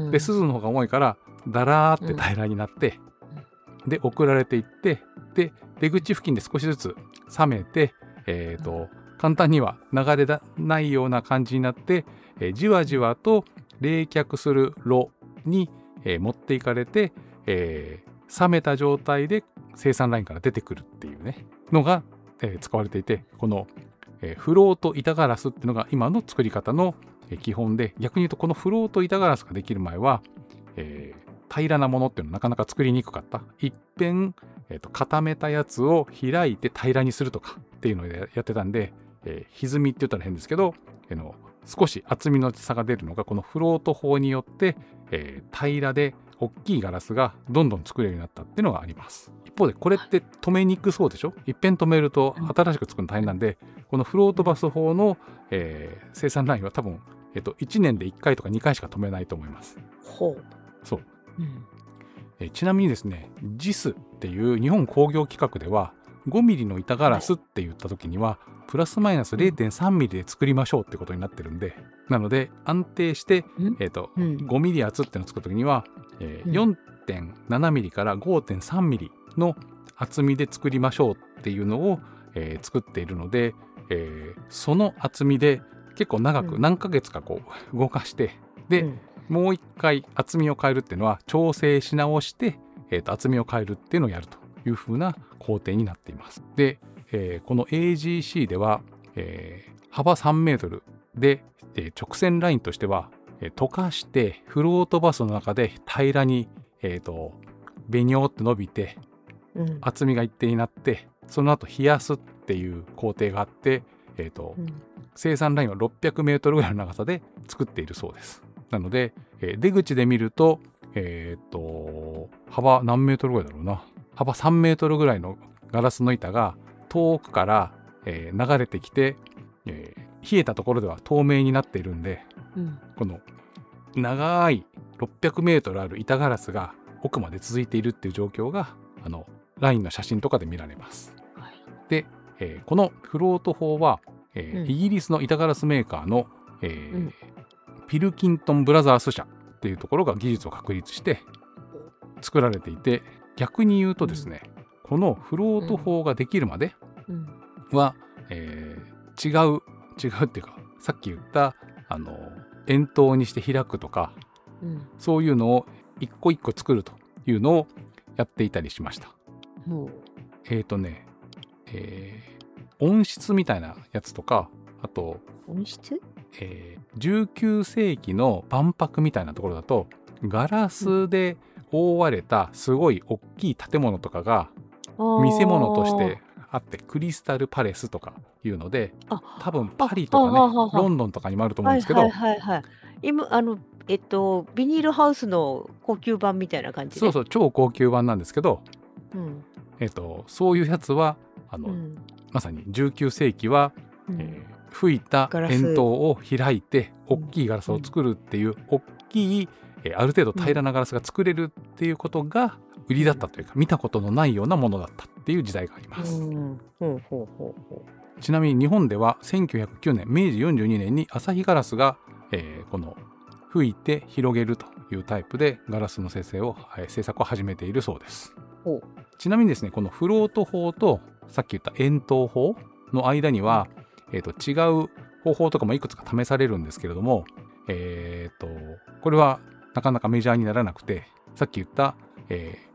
で鈴の方が重いからダラーって平らになって、うん、で送られていって、で出口付近で少しずつ冷めて、えー、と簡単には流れないような感じになって、えー、じわじわと冷却する炉に、えー、持っていかれて、えー、冷めた状態で生産ラインから出てくるっていうねのが、えー、使われていて、この、えー、フロート板ガラスっていうのが今の作り方の、えー、基本で、逆に言うとこのフロート板ガラスができる前は、えー、平らなものっていうのはなかなか作りにくかった。一遍、えー、と固めたやつを開いて平らにするとかっていうのをやってたんで、えー、歪みって言ったら変ですけど、えー、の少し厚みの差が出るのがこのフロート法によって、えー、平らで大きいガラスがどんどん作れるようになったっていうのがあります。一方でこれって止めにくそうでしょ。一遍止めると新しく作るの大変なんで、このフロートバス法の、えー、生産ラインは多分、えー、といちねんでいっかいとかにかいしか止めないと思います。 ほう。 そう、うんえー、ちなみにですね、ジスっていう日本工業規格ではごミリの板ガラスって言った時には、はい、プラスマイナス れいてんさんミリで作りましょうってことになってるんで、なので安定して、えーとうん、ごミリ厚っていうのを作る時には、えーうん、よんてんななミリから ごてんさんミリの厚みで作りましょうっていうのを、えー、作っているので、えー、その厚みで結構長く何ヶ月かこう動かして、で、うん、もう一回厚みを変えるっていうのは調整し直して、えー、と厚みを変えるっていうのをやるという風な工程になっています。で、えー、この エージーシー では、えー、幅さんメートルで、えー、直線ラインとしては、えー、溶かしてフロートバスの中で平らに、えー、とベニョーって伸びて、うん、厚みが一定になって、その後冷やすっていう工程があって、えーとうん、生産ラインはろっぴゃくメートルぐらいの長さで作っているそうです。なので、えー、出口で見ると、えー、と幅何メートルぐらいだろうな、幅さんメートルぐらいのガラスの板が遠くから、えー、流れてきて、えー、冷えたところでは透明になっているんで、うん、この長いろっぴゃくメートルある板ガラスが奥まで続いているっていう状況があのラインの写真とかで見られます。はい、で、えー、このフロート法は、えーうん、イギリスの板ガラスメーカーの、えーうん、ピルキントンブラザース社っていうところが技術を確立して作られていて、逆に言うとですね、うん、このフロート法ができるまでは、うんえー、違う違うっていうか、さっき言ったあの円筒にして開くとか、うん、そういうのを一個一個作るというのをやっていたりしました。うん、えっ、ー、とね、えー、温室みたいなやつとか、あと温室、 えー、じゅうきゅうせいきの万博みたいなところだとガラスで覆われたすごい大きい建物とかが見せ物としてあって、クリスタルパレスとかいうので、多分パリとかね、ロンドンとかにもあると思うんですけど、はいはいはいはい、 今あのえっとビニールハウスの高級版みたいな感じで、 そうそう超高級版なんですけど、うんえっと、そういうやつはあの、うん、まさにじゅうきゅうせいきは、うんえー、吹いた円筒を開いて大きいガラスを作るっていう、うん、大きい、えー、ある程度平らなガラスが作れるっていうことが売りだったというか、見たことのないようなものだったっていう時代があります。うんほうほうほうほう。ちなみに日本ではせんきゅうひゃくきゅうねん、めいじよんじゅうにねんに朝日ガラスが、えー、この吹いて広げるというタイプでガラスの生成を、えー、製作を始めているそうです。ほう。ちなみにですね、このフロート法とさっき言った円筒法の間には、えー、と違う方法とかもいくつか試されるんですけれども、えー、とこれはなかなかメジャーにならなくて、さっき言った、えー、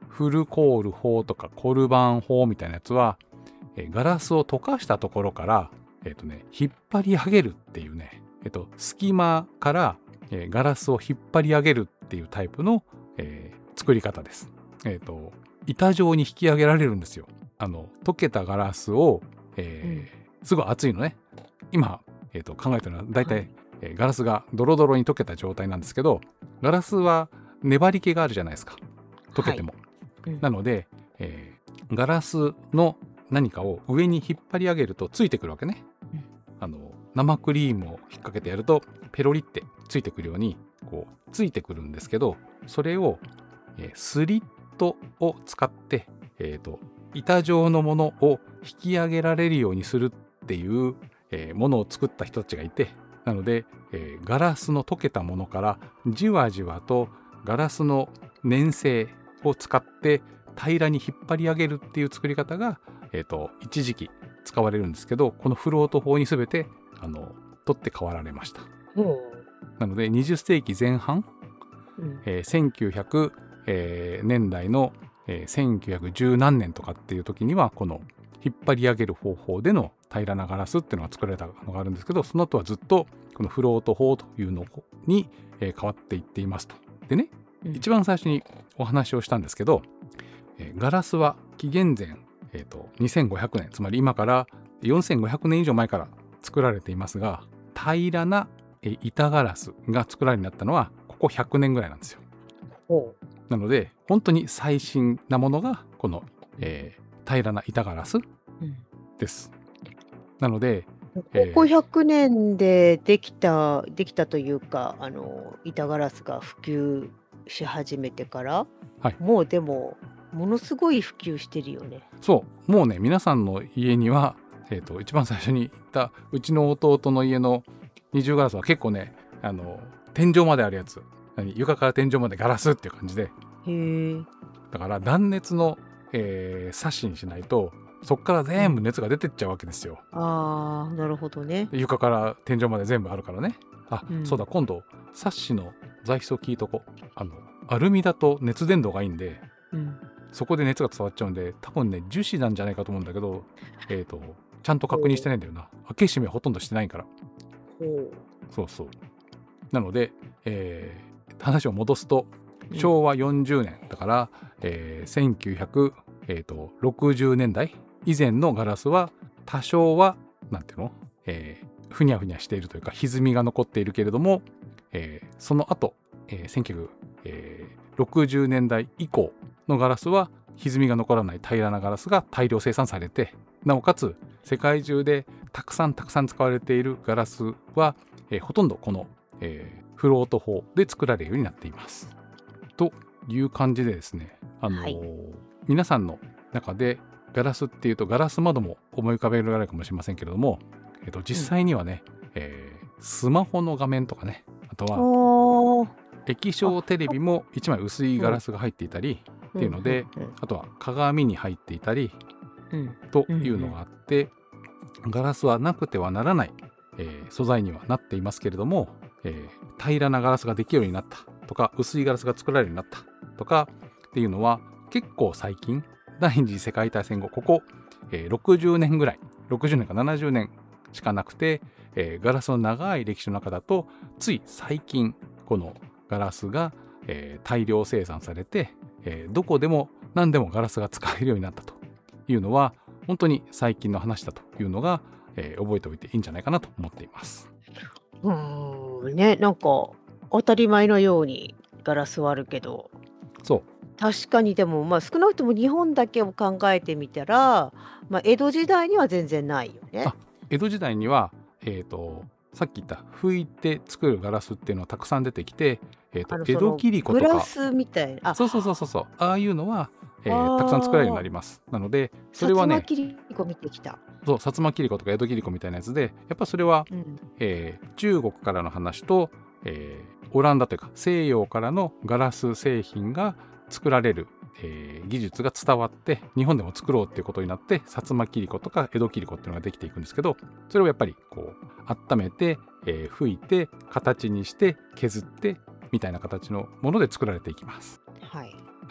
フルコール法とかコルバン法みたいなやつは、えーガラスを溶かしたところから、えーとね、引っ張り上げるっていうね、えーと隙間から、えーガラスを引っ張り上げるっていうタイプの、えー作り方です。えーと板状に引き上げられるんですよ。あの溶けたガラスを、えーすごい熱いのね。今、えーと考えてるのは大体、はいえーガラスがドロドロに溶けた状態なんですけど、ガラスは粘り気があるじゃないですか、溶けても。 はいうん、 なので、えーガラスの何かを上に引っ張り上げるとついてくるわけね。うん、あの生クリームを引っ掛けてやるとペロリってついてくるようにこうついてくるんですけど、それを、えースリットを使って、えーと板状のものを引き上げられるようにするっていう、えーものを作った人たちがいて、なので、えーガラスの溶けたものからじわじわとガラスの粘性を使って平らに引っ張り上げるっていう作り方が、えーと一時期使われるんですけど、このフロート法に全てあの取って代わられました。なのでにじゅっせいきぜん半、うんえー、せんきゅうひゃくねんだいの、えー、せんきゅうひゃくじゅう何年とかっていう時にはこの引っ張り上げる方法での平らなガラスっていうのが作られたのがあるんですけど、その後はずっとこのフロート法というのに、えー変わっていっていますと。でね、うん、一番最初にお話をしたんですけど、えーガラスは紀元前、えーとにせんごひゃくねん、つまり今からよんせんごひゃくねん以上前から作られていますが、平らな、えー板ガラスが作られるようになったのはここひゃくねんぐらいなんですよ。おなので本当に最新なものがこの、えー平らな板ガラスです。うん、なのでここひゃくねんでできた、できたというか、あの板ガラスが普及し始めてから、はい、もうでもものすごい普及してるよね。 そうもうね、皆さんの家には、えーと、一番最初に言ったうちの弟の家の二重ガラスは結構ね、あの天井まであるやつ、何床から天井までガラスっていう感じで、へーだから断熱の、えー、サッシにしないとそっから全部熱が出てっちゃうわけですよ。 うん、ああ、なるほどね。 床から天井まで全部あるからね。あ、うん、そうだ、今度サッシの材質を聞いとこう。あのアルミだと熱伝導がいいんで、うん、そこで熱が伝わっちゃうんで、多分ね樹脂なんじゃないかと思うんだけど、えーとちゃんと確認してないんだよな。開け閉めほとんどしてないから。そうそう。なので、えー、話を戻すとしょうわよんじゅうねんだから、えー、せんきゅうひゃくろくじゅうねんだい以前のガラスは多少はなんていうの、えー、ふにゃふにゃしているというか歪みが残っているけれども、えー、その後、えー、せんきゅうひゃくろくじゅうねんだい以降のガラスは歪みが残らない平らなガラスが大量生産されて、なおかつ世界中でたくさんたくさん使われているガラスは、えー、ほとんどこの、えー、フロート法で作られるようになっています。という感じでですね、あのーはい、皆さんの中でガラスっていうとガラス窓も思い浮かべられるかもしれませんけれども、えー、と実際にはね、うんえー、スマホの画面とかね、あとは液晶テレビもいちまい薄いガラスが入っていたりっていうので、あとは鏡に入っていたりというのがあって、ガラスはなくてはならない、えー、素材にはなっていますけれども、えー、平らなガラスができるようになったとか薄いガラスが作られるようになったとかっていうのは結構最近、第二次世界大戦後ここ、えー、ろくじゅうねんぐらい、ろくじゅうねんかななじゅうねんしかなくて、えー、ガラスの長い歴史の中だとつい最近このガラスが、えー、大量生産されて、えー、どこでも何でもガラスが使えるようになったというのは本当に最近の話だというのが、えー、覚えておいていいんじゃないかなと思っています。 うーんね、なんか当たり前のようにガラスはあるけど、 そう確かにでもまあ少なくとも日本だけを考えてみたら、まあ、江戸時代には全然ないよね。 あ、江戸時代には、えーと、さっき言った拭いて作るガラスっていうのはたくさん出てきて、えーと、江戸切子とかグラスみたいな、 あそうそうそうそうそう、ああいうのは、えー、たくさん作られるようになります。なのでそれはね、 薩摩切子見てきた。 そう、薩摩切子とか江戸切子みたいなやつで、やっぱそれは、うんえー、中国からの話と、えー、オランダというか西洋からのガラス製品が作られる、えー、技術が伝わって日本でも作ろうっていうことになって、薩摩切子とか江戸切子っていうのができていくんですけど、それをやっぱりこう温めて、えー、拭いて形にして削ってみたいな形のもので作られていきます。 はい、 はい、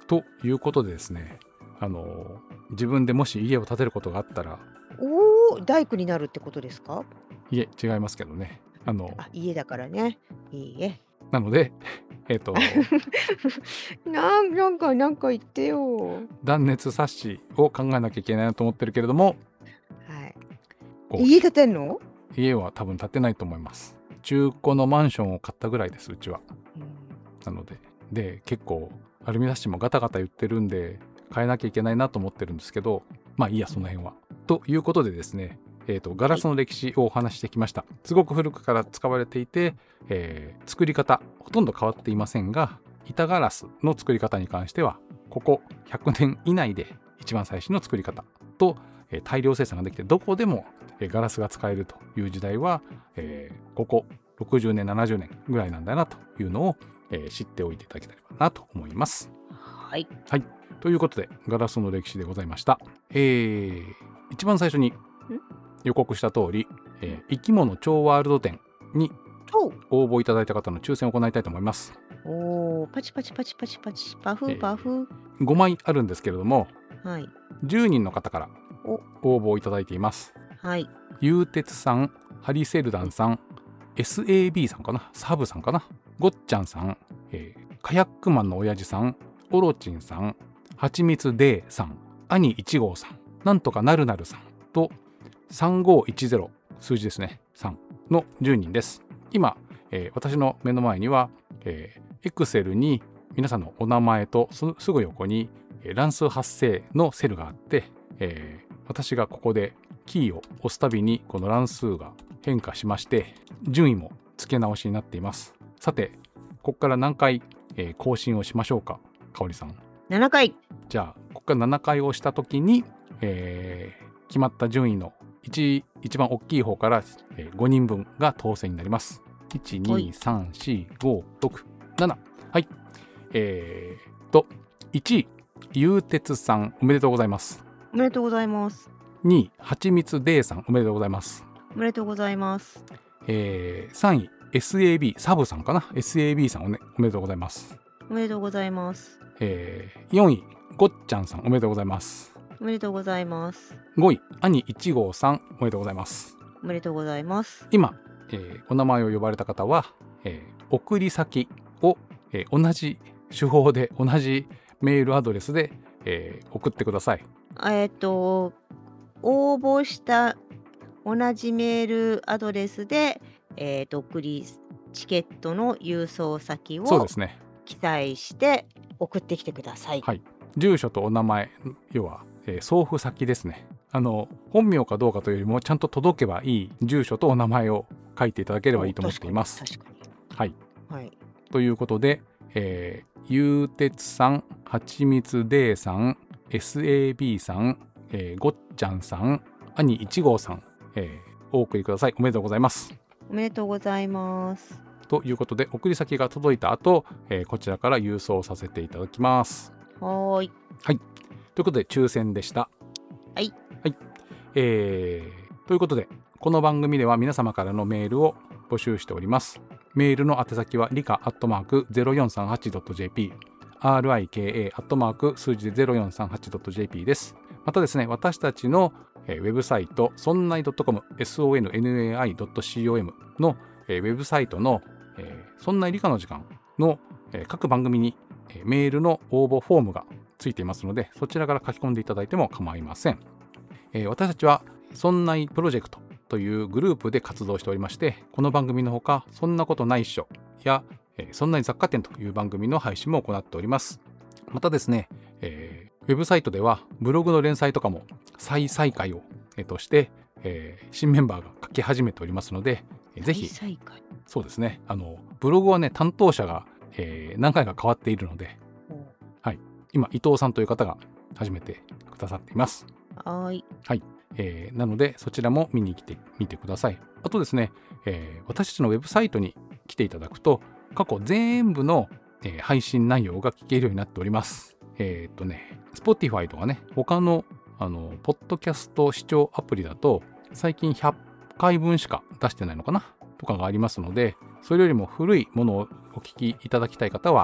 ということでですね、あの自分でもし家を建てることがあったら、 おお、大工になるってことですか？ いえ、違いますけどね。あのあ、家だからね。いいえ。 なので、えっとなんなんかなんか言ってよ。 断熱サッシを考えなきゃいけないなと思ってるけれども、 はい。 こう家建てんの？ 家は多分建てないと思います。中古のマンションを買ったぐらいです、うちは。 うん、 なので、で結構アルミサッシもガタガタ言ってるんで変えなきゃいけないなと思ってるんですけど、まあいいや、その辺は。ということでですね、えーと、ガラスの歴史をお話してきました。すごく古くから使われていて、えー作り方ほとんど変わっていませんが、板ガラスの作り方に関してはここひゃくねん以内で一番最新の作り方と、えー大量生産ができて、どこでもえーガラスが使えるという時代は、えーこころくじゅうねんななじゅうねんぐらいなんだなというのを、えー知っておいていただけたらなと思います。 はい。 はい。ということで、ガラスの歴史でございました。えー、一番最初に予告した通り、えー生き物超ワールド展に応募いただいた方の抽選を行いたいと思います。 おお、パチパチパチパチパチ、パフパフ。 えー、ごまいあるんですけれども、 はい。 じゅうにんの方から応募いただいています。 はい。 ゆうてつさん、ハリセルダンさん、エスエービー さんかな、サブさんかな、ごっちゃんさん、えーカヤックマンの親父さん、オロチンさん、はちみつデーさん、兄いちごうさん、なんとかなるなるさんとさんごいちゼロ、数字ですね、さんのじゅうにんです。今、えー私の目の前には、えー、Excel に皆さんのお名前とすすぐ横に、えー乱数発生のセルがあって、えー私がここでキーを押すたびにこの乱数が変化しまして、順位も付け直しになっています。さて、ここから何回、えー更新をしましょうか、かおりさん。 ななかい。 じゃあここからななかいをしたときに、えー決まった順位の 1, 一番大きい方から、えーごにんぶんが当選になります。いち、に、さん、よん、ご、ろく、なな。はい。えー、といちい、ゆうてつさんおめでとうございます。 おめでとうございます。 にい、はちみつデーさんおめでとうございます。 おめでとうございます。 えー、さんい、エスエービー サブさんかな、 エスエービー さんお,、ね、おめでとうございます。 おめでとうございます。 えー、よんい、ごっちゃんさんおめでとうございます。 おめでとうございます。 ごい、兄いちごうさんおめでとうございます。 おめでとうございます。 今、えーお名前を呼ばれた方は、えー送り先を、えー同じ手法で同じメールアドレスで、えー送ってください。 えっと、応募した同じメールアドレスで、えっと、送りチケットの郵送先をそうですね。 記載して送ってきてください。 はい。住所とお名前、要は、えー送付先ですね。あの本名かどうかというよりも、ちゃんと届けばいい住所とお名前を書いていただければいいと思っています。 確かに。 はい。 はい。 ということで、えー、ゆうてつさん、はちみつデーさん、エスエービー さん、えーごっちゃんさん、兄いちごうさん、えーお送りください。おめでとうございます。 おめでとうございます。 ということで、送り先が届いた後、えーこちらから郵送させていただきます。 はーい。 はい。ということで、抽選でした。 はい。 はい。えー、ということで、この番組では皆様からのメールを募集しております。メールの宛先はリカアットマーク ゼロよんさんはちドットジェーピー、アールアイケーエー アットマーク数字で ゼロよんさんはちドットジェーピー です。またですね、私たちのウェブサイト、そんない .com、ソンナイ ドットコム のウェブサイトの、そんない理科の時間の各番組にメールの応募フォームがついていますので、そちらから書き込んでいただいても構いません。私たちは、そんないプロジェクトというグループで活動しておりまして、この番組のほか、そんなことないっしょや、そんない雑貨店という番組の配信も行っております。またですね、えーウェブサイトではブログの連載とかも再再開を、えー、として、えー新メンバーが書き始めておりますので、えーぜひ、 再開。 そうですね、あのブログはね、担当者が、えー何回か変わっているので、はい、今伊藤さんという方が始めてくださっています。 はーい。 はい、えーなのでそちらも見に来てみてください。あとですね、えー私たちのウェブサイトに来ていただくと、過去全部の、えー配信内容が聞けるようになっております。えっとね、Spotify とかね、他の、あの、ポッドキャスト視聴アプリだと、最近ひゃっかいぶんしか出してないのかなとかがありますので、それよりも古いものをお聞きいただきたい方は、ウ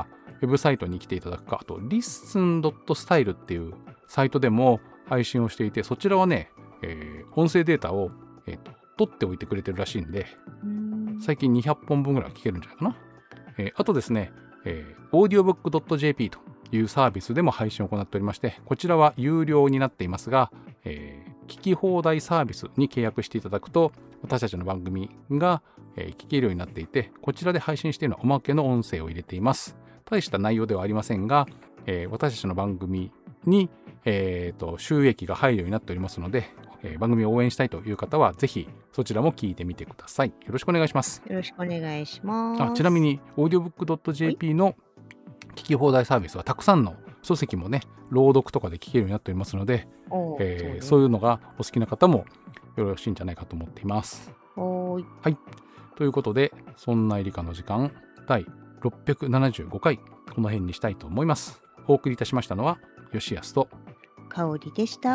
ウェブサイトに来ていただくか、あと リッスンドットスタイル っていうサイトでも配信をしていて、そちらはね、えー、音声データを、えーと、取っておいてくれてるらしいんで、最近にひゃっぽんぶんぐらい聞けるんじゃないかな。えー、あとですね、えー、オーディオブックドットジェーピー というサービスでも配信を行っておりまして、こちらは有料になっていますが、えー、聞き放題サービスに契約していただくと、私たちの番組が、えー、聞けるようになっていて、こちらで配信しているのはおまけの音声を入れています。大した内容ではありませんが、えー、私たちの番組に、えーと、収益が入るようになっておりますので、えー、番組を応援したいという方はぜひそちらも聞いてみてください。よろしくお願いします。 よろしくお願いします。 あ、ちなみに オーディオブックドットジェーピー の聞き放題サービスはたくさんの書籍もね、朗読とかで聞けるようになっておりますので、えーそうね、そういうのがお好きな方もよろしいんじゃないかと思っています。 おい。 はい。ということで、そんな理科の時間だいろっぴゃくななじゅうごかい、この辺にしたいと思います。お送りいたしましたのは吉安と香織でした。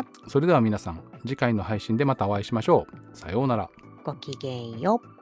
それでは皆さん、次回の配信でまたお会いしましょう。さようなら。 ごきげんよう。